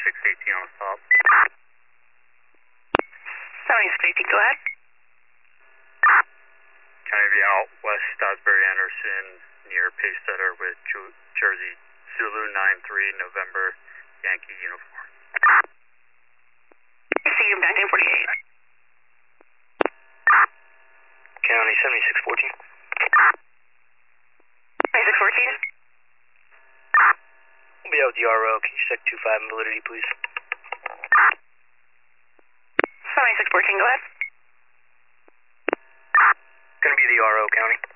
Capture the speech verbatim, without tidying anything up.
seventy-six eighteen on the stop. seventy-six eighteen, go ahead. County V out west Stasbury Anderson near Pacesetter with Ju- Jersey Zulu nine three November Yankee uniform. See you, nineteen forty-eight. County seventy-six fourteen. seventy-six fourteen. We'll be out with the R O. Can you check two five and validity, please? seventy-six fourteen, go ahead. Gonna be the R O, County.